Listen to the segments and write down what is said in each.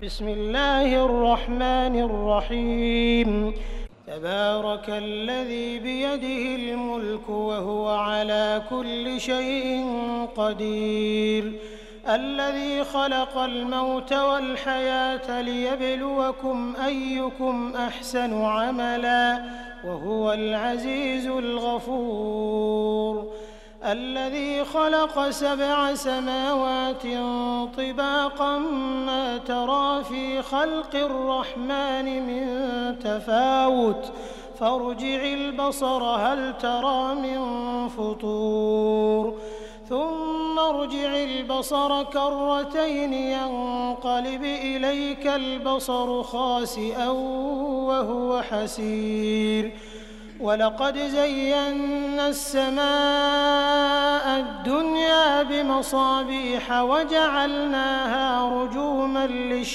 بسم الله الرحمن الرحيم. تبارك الذي بيده الملك وهو على كل شيء قدير، الذي خلق الموت والحياة ليبلوكم أيكم أحسن عملا وهو العزيز الغفور، الذي خلق 7 سماوات طباقا ما ترى في خلق الرحمن من تفاوت فارجع البصر هل ترى من فطور ثم ارجع البصر كرتين ينقلب إليك البصر خاسئا وهو حسير، ولقد زينا السماء الدنيا بمصابيح وجعلناها رجوما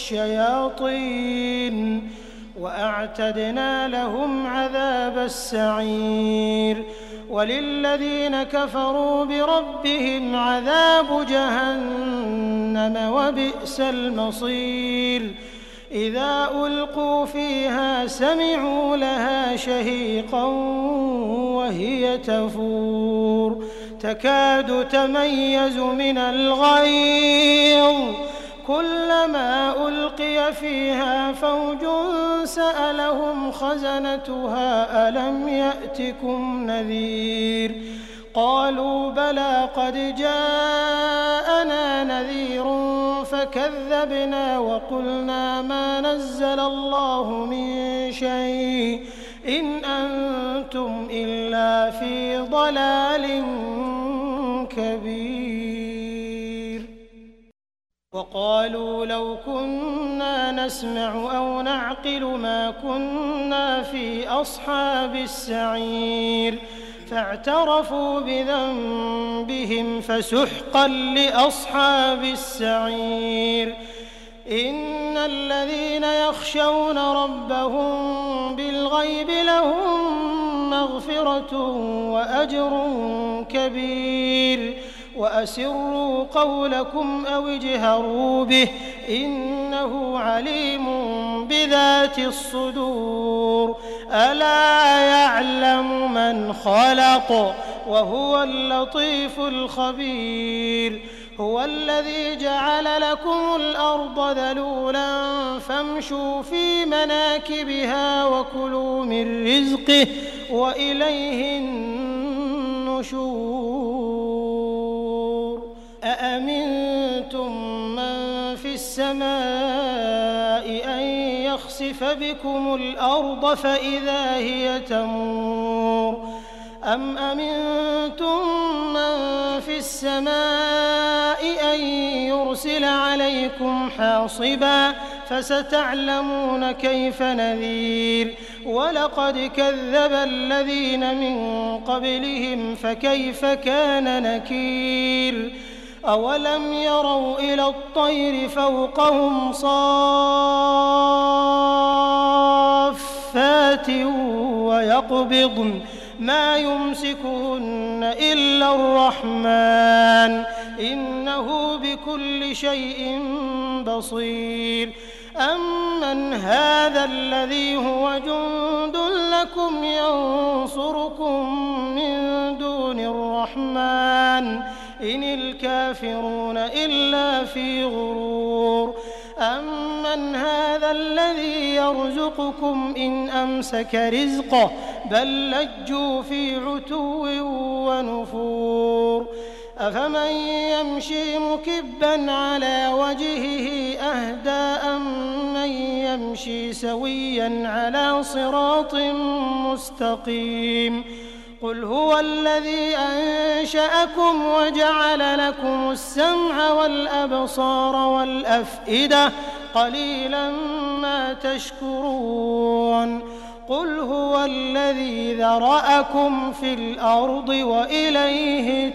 للشياطين وأعتدنا لهم عذاب السعير، وللذين كفروا بربهم عذاب جهنم وبئس المصير، إذا ألقوا فيها سمعوا لها شهيقا وهي تفور تكاد تميز من الغيظ، كلما ألقي فيها فوج سألهم خزنتها ألم يأتكم نذير، قالوا بلى قد جاءنا نذير فكذبنا وقلنا ما نزل الله من شيء إن أنتم إلا في ضلال كبير، وقالوا لو كنا نسمع أو نعقل ما كنا في أصحاب السعير، فاعترفوا بذنبهم فسحقا لأصحاب السعير، إن الذين يخشون ربهم بالغيب لهم مغفرة وأجر كبير، وأسروا قولكم أو اجهروا به إنه عليم بذات الصدور، ألا يعلم من خلق وهو اللطيف الخبير، هو الذي جعل لكم الأرض ذلولا فامشوا في مناكبها وكلوا من رزقه وإليه النشور، أأمنتم من في السماء أن يخسف بكم الأرض فإذا هي تمور، أم أمنتم من في السماء أن يرسل عليكم حاصبا فستعلمون كيف نذير، ولقد كذب الذين من قبلهم فكيف كان نكير، أولم يروا إلى الطير فوقهم صافات ويقبضن ما يمسكهن إلا الرحمن إنه بكل شيء بصير، أمن هذا الذي هو جند لكم ينصركم من دون الرحمن إن الكافرون إلا في غرور، أمن هذا الذي يرزقكم إن أمسك رزقه بل لجوا في عتو ونفور، أفمن يمشي مكبا على وجهه أهدى أمن يمشي سويا على صراط مستقيم، قل هو الذي أنشأكم وجعل لكم السمع والأبصار والأفئدة قليلا ما تشكرون، قل هو الذي ذرأكم في الأرض وإليه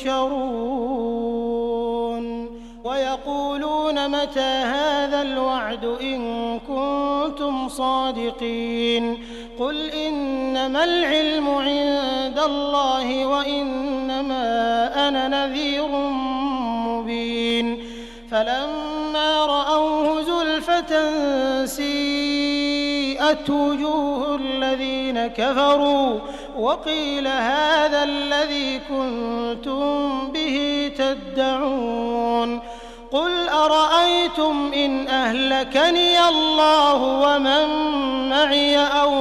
تحشرون، ويقولون متى هذا الوعد إن كنتم صادقين، قل إنما العلم عند الله وإنما أنا نذير مبين، فلما رأوه زلفى سيئت وجوه الذين كفروا وقيل هذا الذي كنتم به تدعون قل أرأيتم إن أهلكني الله ومن معي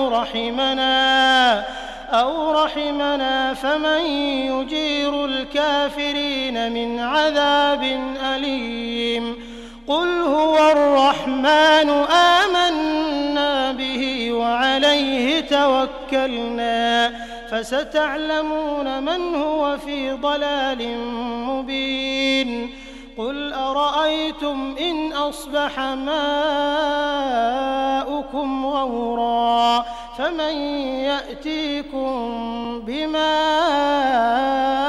أو رحمنا فمن يجير الكافرين من عذاب أليم قل هو الرحمن آمنا به وعليه توكلنا فستعلمون من هو في ضلال مبين قل أرأيتم إن أصبح ماؤكم غورا فمن يأتيكم بماء